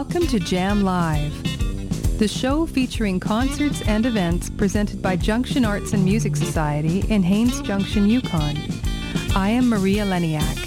Welcome to Jam Live, the show featuring concerts and events presented by Junction Arts and Music Society in Haines Junction, Yukon. I am Maria Leniak.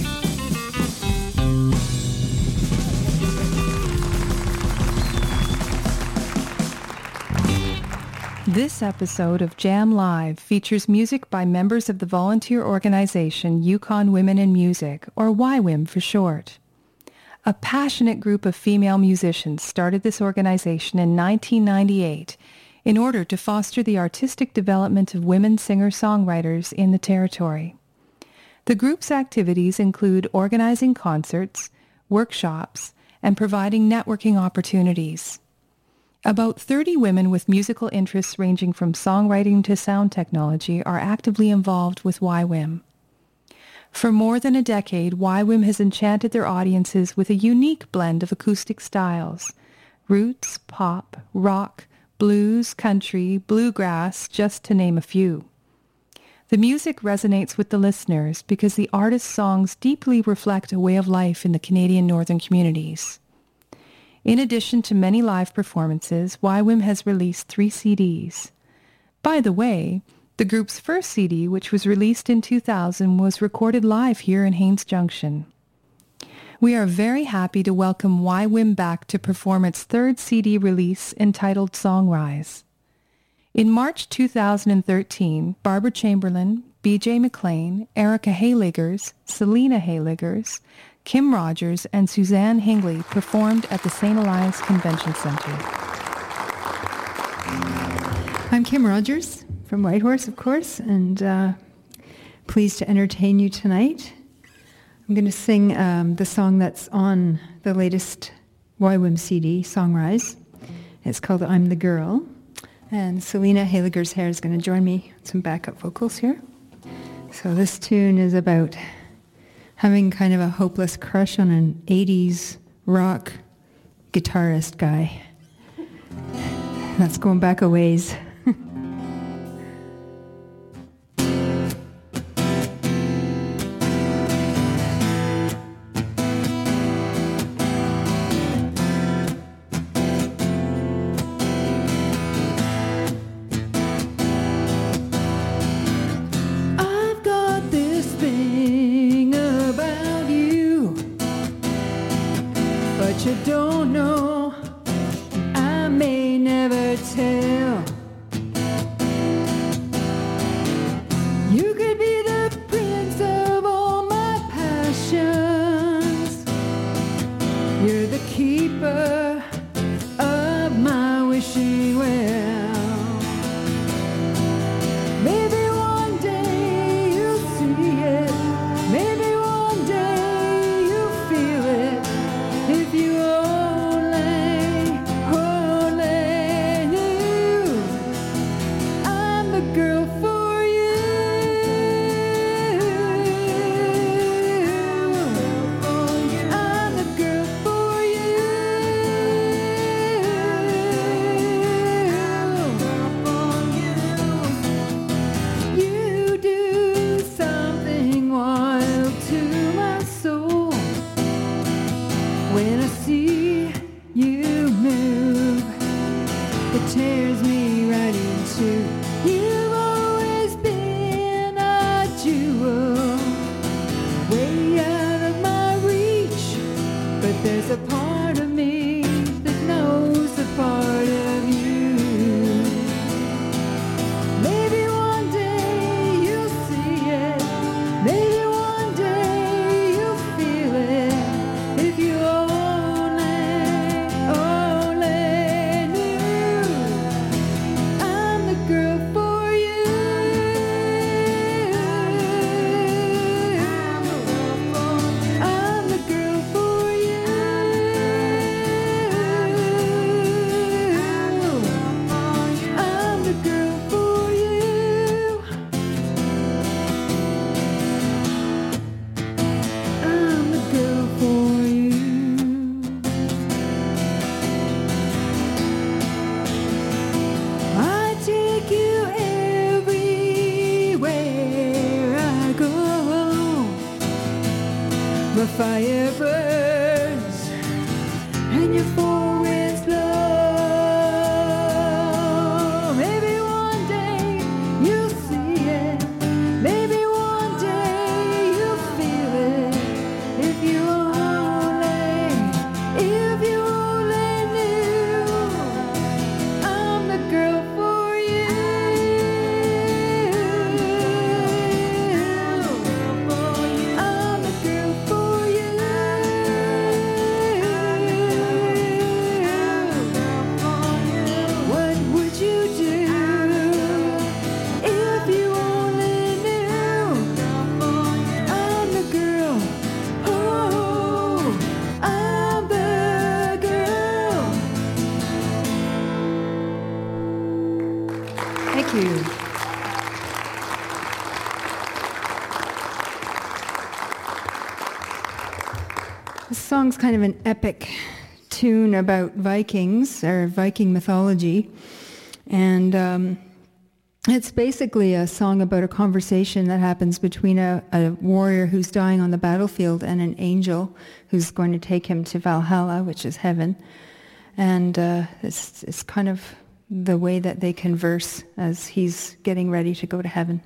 This episode of Jam Live features music by members of the volunteer organization Yukon Women in Music, or YWIM for short. A passionate group of female musicians started this organization in 1998 in order to foster the artistic development of women singer-songwriters in the territory. The group's activities include organizing concerts, workshops, and providing networking opportunities. About 30 women with musical interests ranging from songwriting to sound technology are actively involved with YWIM. For more than a decade, YWIM has enchanted their audiences with a unique blend of acoustic styles: roots, pop, rock, blues, country, bluegrass, just to name a few. The music resonates with the listeners because the artists' songs deeply reflect a way of life in the Canadian northern communities. In addition to many live performances, YWIM has released 3 CDs. By the way, the group's first CD, which was released in 2000, was recorded live here in Haines Junction. We are very happy to welcome YWIM back to perform its 3rd CD release entitled Songrise. In March 2013, Barbara Chamberlain, BJ McLean, Erica Hayliggers, Selena Hayliggers, Kim Rogers, and Suzanne Hingley performed at the St. Elias Convention Center. I'm Kim Rogers from Whitehorse, of course, and pleased to entertain you tonight. I'm going to sing the song that's on the latest YWIM CD, Songrise. It's called I'm the Girl, and Selena Hayliggers Hair is going to join me with some backup vocals here. So this tune is about having kind of a hopeless crush on an 80s rock guitarist guy. That's going back a ways. You don't know, I may never tell. You could be the prince of all my passions. You're the keeper of my wishing well. Maybe one day you'll see it. Maybe one day you'll feel it. If you only knew, I'm the girl for you. I'm the girl for you. You do something wild to my soul. When I see you move, it tears me right in two. You've always been a jewel, way out of my reach. But there's a part of me that knows a part of you. Maybe one day you'll see it. Maybe one day you'll feel it. If you only knew, I'm the girl for you. I'm the girl for you. I'm the girl for you. I'm the girl for you. I take you everywhere I go. The fire burns and you fall Thank you. This song's kind of an epic tune about Vikings, or Viking mythology. And it's basically a song about a conversation that happens between a warrior who's dying on the battlefield and an angel who's going to take him to Valhalla, which is heaven. And it's kind of the way that they converse as he's getting ready to go to heaven.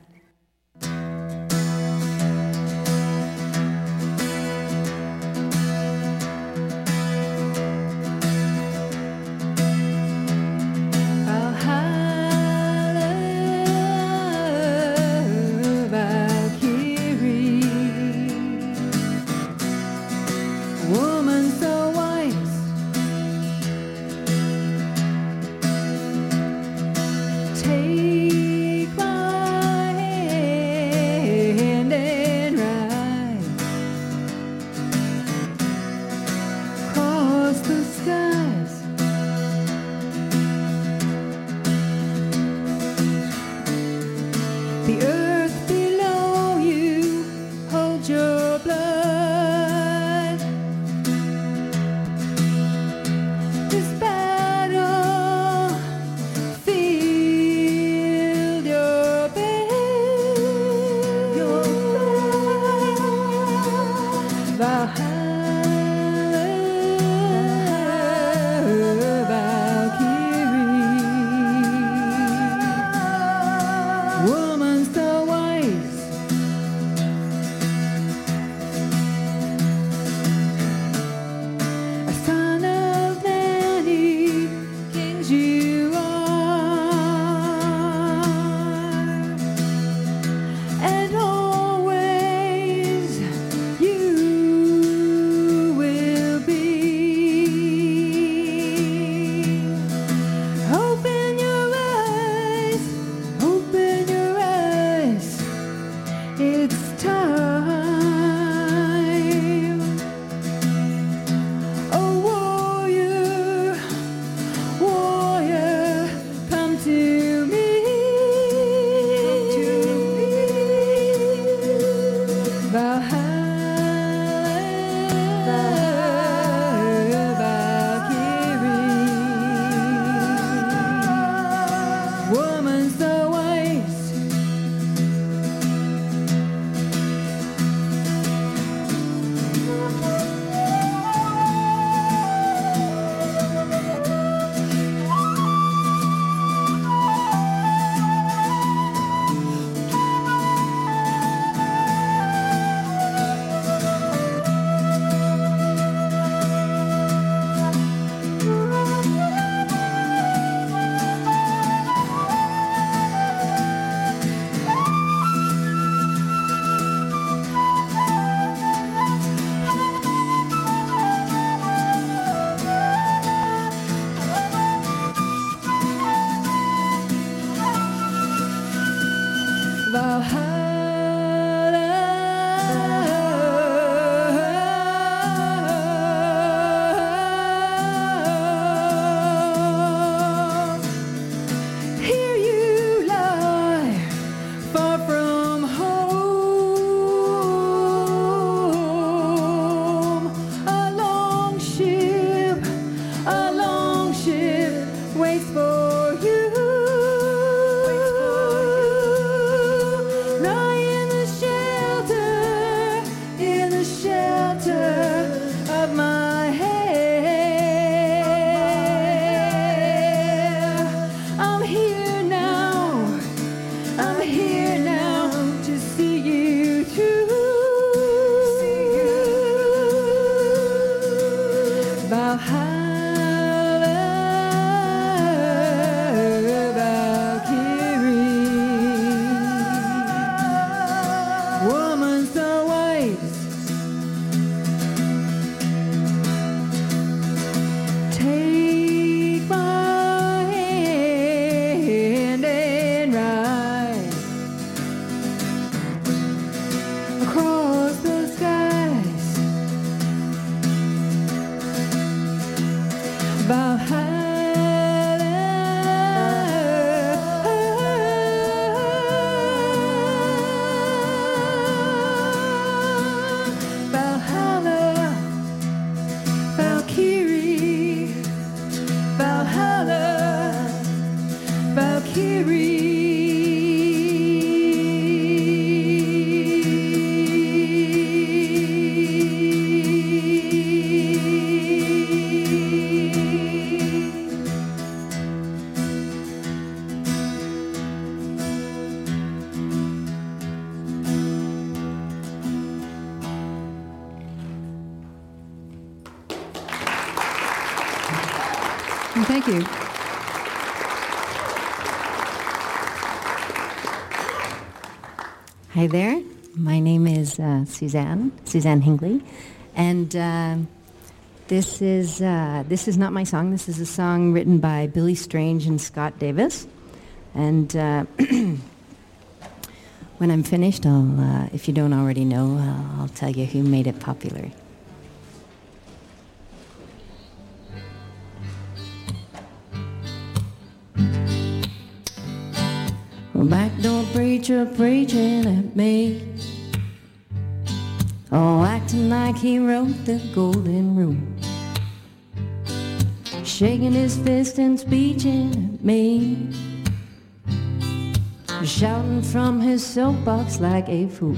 Thank you. Hi there. My name is Suzanne Hingley, and this is not my song. This is a song written by Billy Strange and Scott Davis, and when I'm finished, I'll, if you don't already know, I'll tell you who made it popular. Backdoor preacher preaching at me, oh, acting like he wrote the golden rule, shaking his fist and speeching at me, shouting from his soapbox like a fool.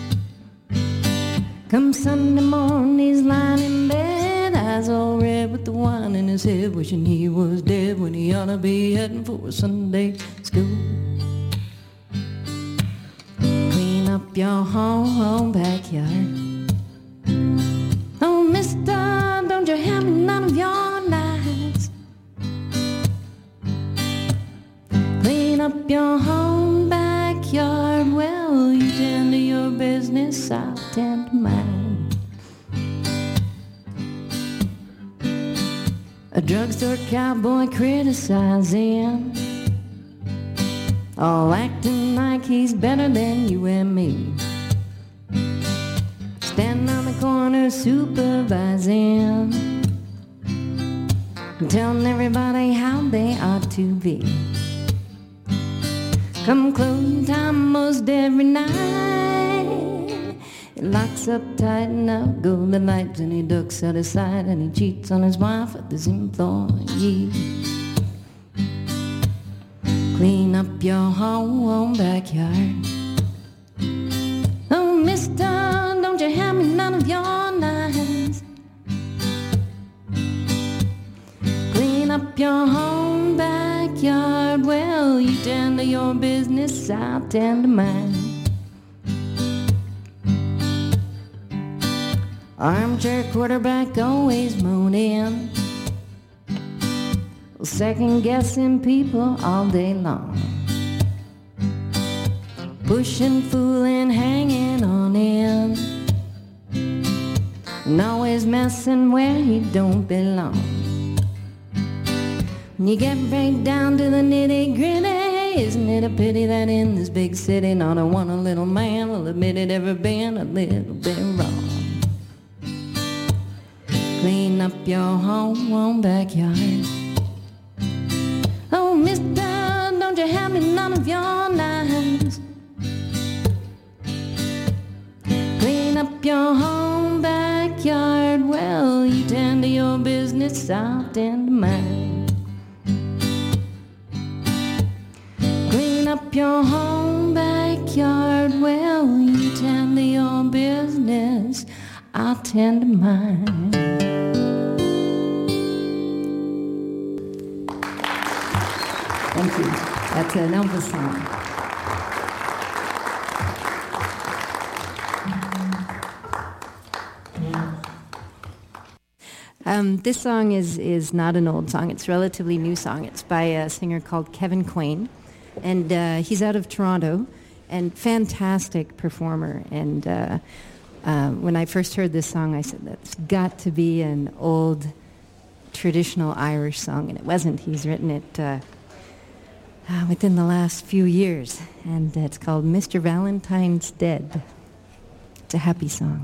Come Sunday morning, he's lying in bed, eyes all red with the wine in his head, wishing he was dead when he ought to be heading for Sunday school. Up your home backyard. Oh, mister, don't you have me none of your lies. Clean up your home backyard. Well, you tend to your business, I'll tend to mine. A drugstore cowboy criticizing, all acting like he's better than you and me. Standing on the corner supervising, telling everybody how they ought to be. Come closing time most every night, he locks up tight and out go the lights, and he ducks out of sight, and he cheats on his wife with his employee. Clean up your home backyard. Oh, mister, don't you have me none of your lies. Clean up your home backyard. Well, you tend to your business, I'll tend to mine. Armchair quarterback always moaning, second-guessing people all day long, pushing, fooling, hanging on in, and always messing where he don't belong. When you get right down to the nitty-gritty, isn't it a pity that in this big city not a one a little man will admit it ever been a little bit wrong? Clean up your home backyard. Oh, mister, don't you have me none of your lies. Clean up your home backyard. Well, you tend to your business, I'll tend to mine. Clean up your home backyard. Well, you tend to your business, I'll tend to mine. Thank you. That's an Elvis song. This song is not an old song. It's a relatively new song. It's by a singer called Kevin Quain, and he's out of Toronto, and fantastic performer. And when I first heard this song, I said, that's got to be an old traditional Irish song, and it wasn't. He's written it within the last few years, and it's called Mr. Valentine's Dead. It's a happy song.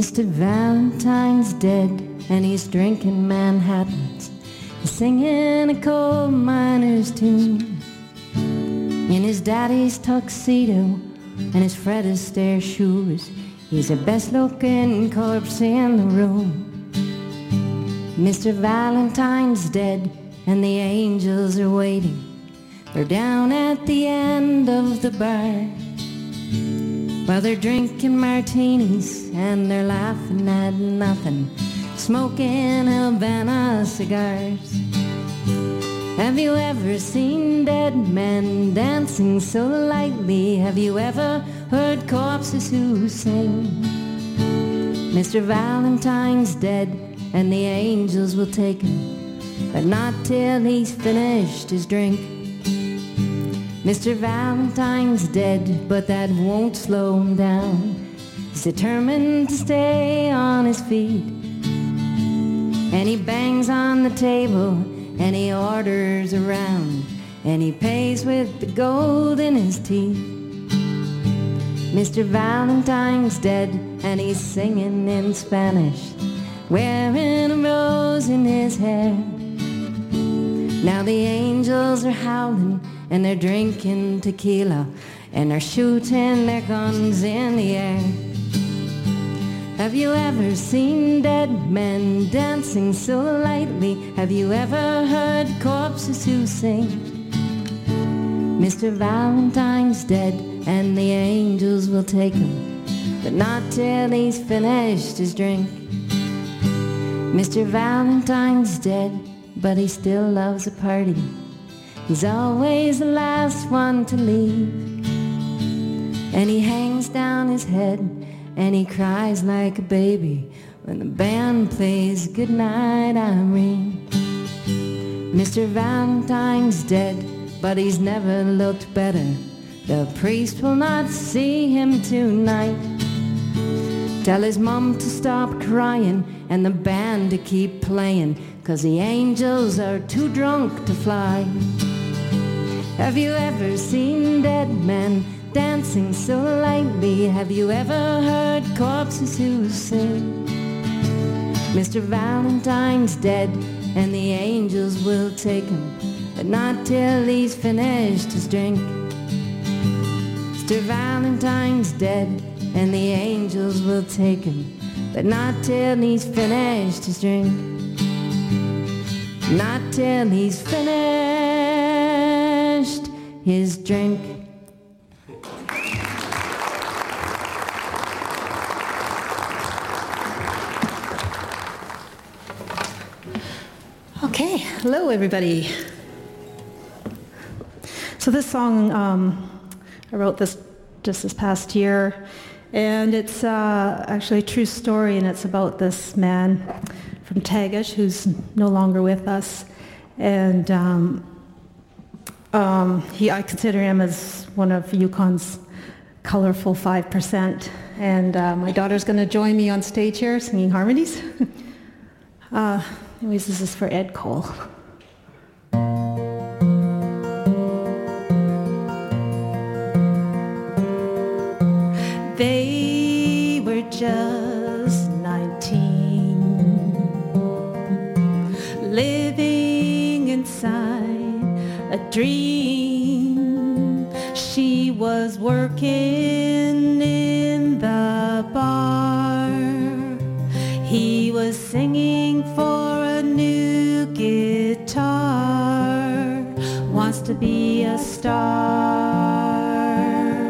Mr. Valentine's dead, and he's drinking Manhattans. He's singing a coal miner's tune in his daddy's tuxedo and his Fred Astaire shoes. He's the best looking corpse in the room. Mr. Valentine's dead, and the angels are waiting. They're down at the end of the bar, while they're drinking martinis and they're laughing at nothing, smoking Havana cigars. Have you ever seen dead men dancing so lightly? Have you ever heard corpses who sing? Mr. Valentine's dead, and the angels will take him, but not till he's finished his drink. Mr. Valentine's dead, but that won't slow him down. He's determined to stay on his feet, and he bangs on the table and he orders around, and he pays with the gold in his teeth. Mr. Valentine's dead, and he's singing in Spanish, wearing a rose in his hair. Now the angels are howling, and they're drinking tequila, and they're shooting their guns in the air. Have you ever seen dead men dancing so lightly? Have you ever heard corpses who sing? Mr. Valentine's dead, and the angels will take him, but not till he's finished his drink. Mr. Valentine's dead, but he still loves a party. He's always the last one to leave, and he hangs down his head and he cries like a baby when the band plays Goodnight Irene. Mr. Valentine's dead, but he's never looked better. The priest will not see him tonight. Tell his mom to stop crying and the band to keep playing, 'cause the angels are too drunk to fly. Have you ever seen dead men dancing so lightly? Have you ever heard corpses who sing? Mr. Valentine's dead, and the angels will take him, but not till he's finished his drink. Mr. Valentine's dead, and the angels will take him, but not till he's finished his drink. Not till he's finished his drink. Okay, hello everybody. So this song, I wrote this just this past year, and it's actually a true story, and it's about this man from Tagish who's no longer with us, and I consider him as one of Yukon's colorful 5%, and my daughter's going to join me on stage here singing harmonies. Anyways, this is for Ed Cole. They were just 19, living inside a dream. She was working in the bar. He was singing for a new guitar, wants to be a star.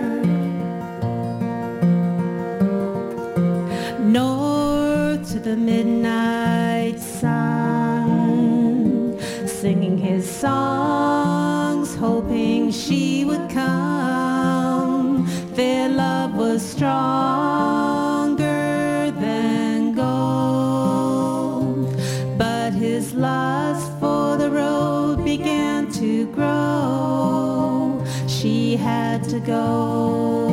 North to the midnight sun, singing his songs, hoping she would come. Their love was stronger than gold, but his lust for the road began to grow. She had to go.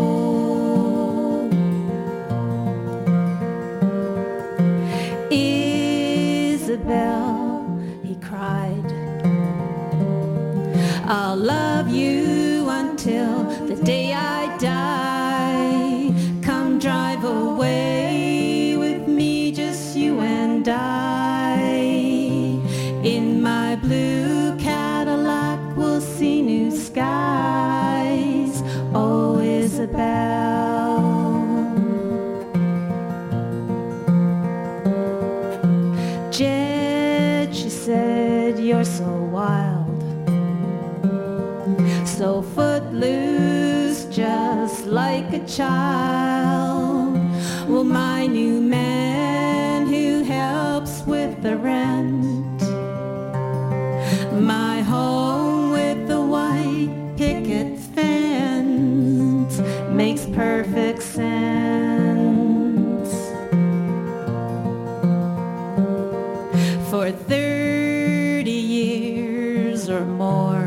Isabel, he cried, I'll love you until the day I die. Come drive away with and I, in my blue Cadillac, will see new skies. Oh, Isabel. Jed, she said, you're so wild, so footloose, just like a child. Well, my new man who helps with the rent, my home with the white picket fence, makes perfect sense. For 30 years or more,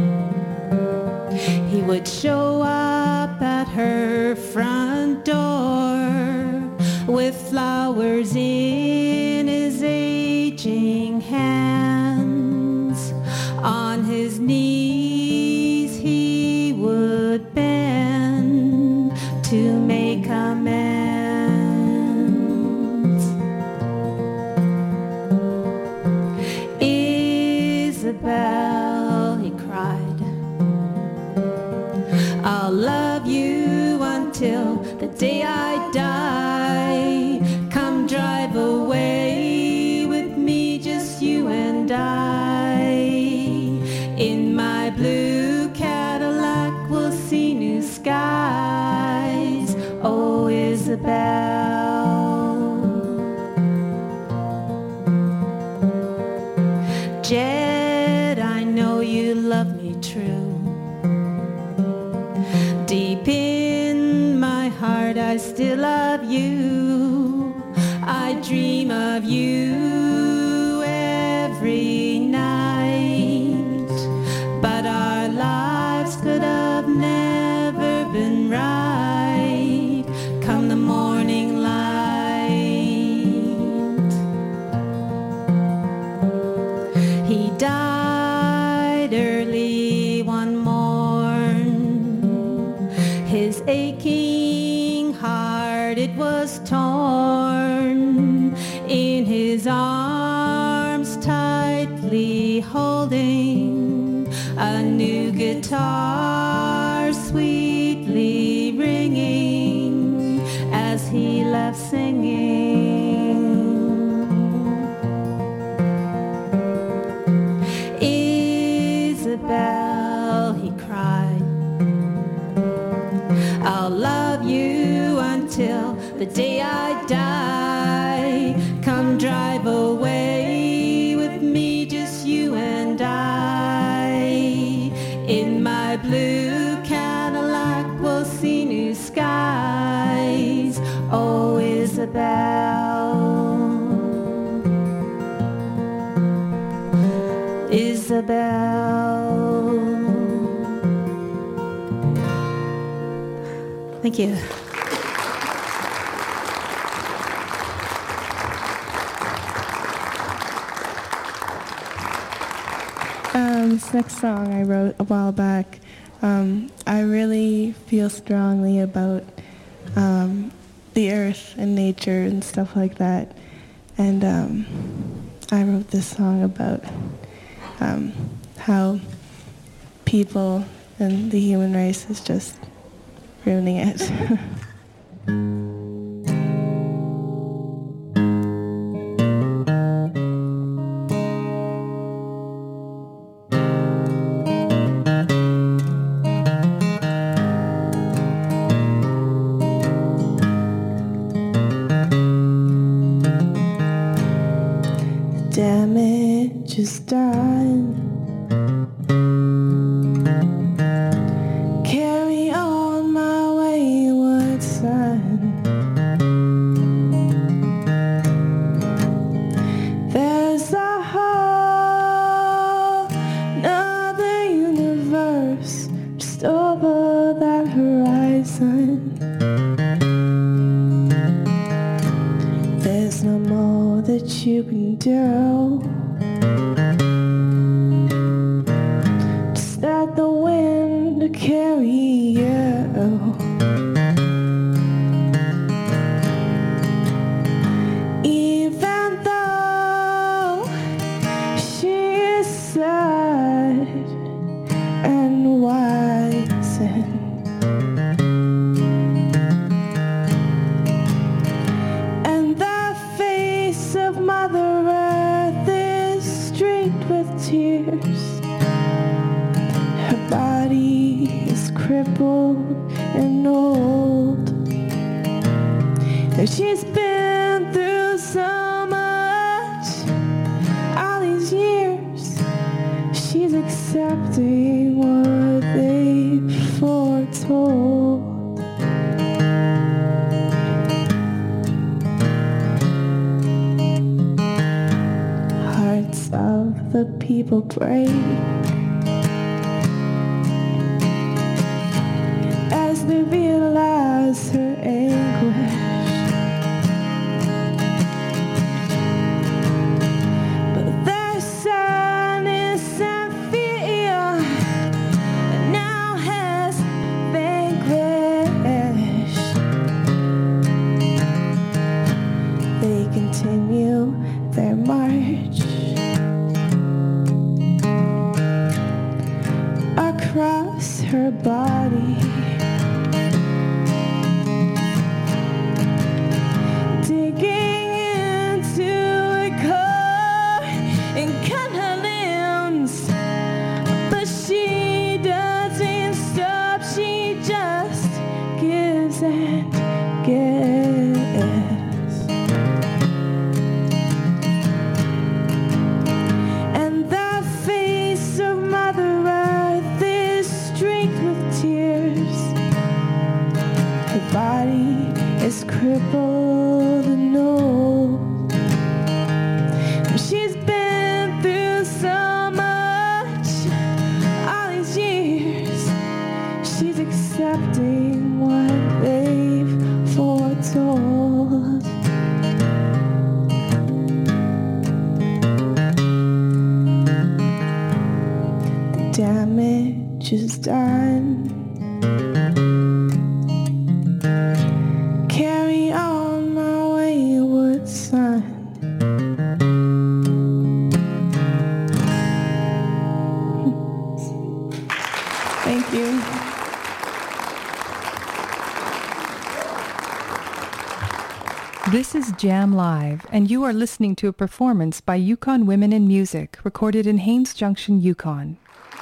he would show up at her front door with flowers in his aging hands. On his knees he would bend to make amends. Isabel, he cried, I'll love you until the day I die. Come drive away with me, just you and I. In my blue Cadillac, we'll see new skies. Oh, Isabel. Jed, I know you love me true. Deep in my heart, I still love you. I dream of you every night. But our lives could have never been right come the morning light. He died early one morn. His aching heart, it was torn. In his arms tightly holding a new guitar, sweetly ringing as he left singing. Isabel, he cried, I'll love you until the day I die. Come drive away with me, just you and I. In my blue Cadillac, we'll see new skies. Oh, Isabel. Isabel. Thank you. This next song I wrote a while back. I really feel strongly about the earth and nature and stuff like that. And I wrote this song about how people and the human race is just ruining it. Damage is done. Carry on my wayward son. There's a whole another universe just over that horizon. There's no more that you can do. Just let the wind carry you. Even though tears. Her body is crippled and old, and she's been through so much all these years. She's accepting what they foretold. Hearts of the people break as they realize her anguish. But their sadness and fear now has vanquished. They continue their march across her body, digging into her core and cut her limbs. But she doesn't stop, she just gives and gives. And the face of Mother Earth is streaked with tears. Her body is crippled and old. She's been through so much all these years. She's accepting what they've foretold. The damage is done. Carry on, my wayward son. Thank you. This is Jam Live, and you are listening to a performance by Yukon Women in Music, recorded in Haines Junction, Yukon.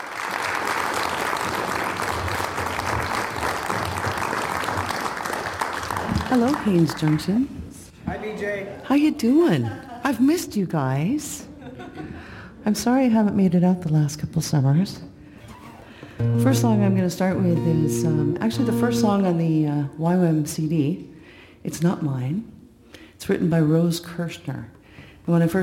Hello, Haines Junction. Hi, BJ. How you doing? I've missed you guys. I'm sorry I haven't made it out the last couple summers. First song I'm going to start with is actually the first song on the YWAM CD. It's not mine. It's written by Rose Kirshner. And when I first